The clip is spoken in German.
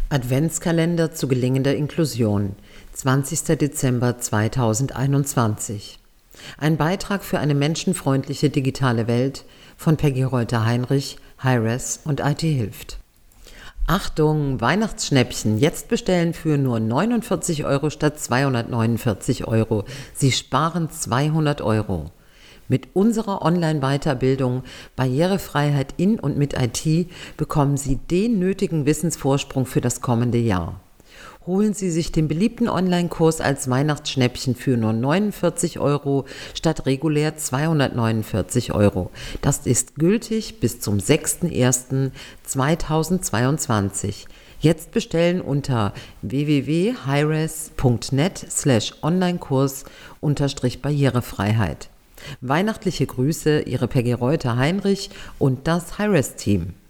Adventskalender zu gelingender Inklusion, 20. Dezember 2021. Ein Beitrag für eine menschenfreundliche digitale Welt von Peggy Reuter-Heinrich, HiRes und IT hilft. Achtung, Weihnachtsschnäppchen, jetzt bestellen für nur 49 € statt 249 €. Sie sparen 200 €. Mit unserer Online-Weiterbildung Barrierefreiheit in und mit IT bekommen Sie den nötigen Wissensvorsprung für das kommende Jahr. Holen Sie sich den beliebten Online-Kurs als Weihnachtsschnäppchen für nur 49 € statt regulär 249 €. Das ist gültig bis zum 6.01.2022. Jetzt bestellen unter www.hires.net/Onlinekurs-Barrierefreiheit. Weihnachtliche Grüße, Ihre Peggy Reuter-Heinrich und das HiRes-Team.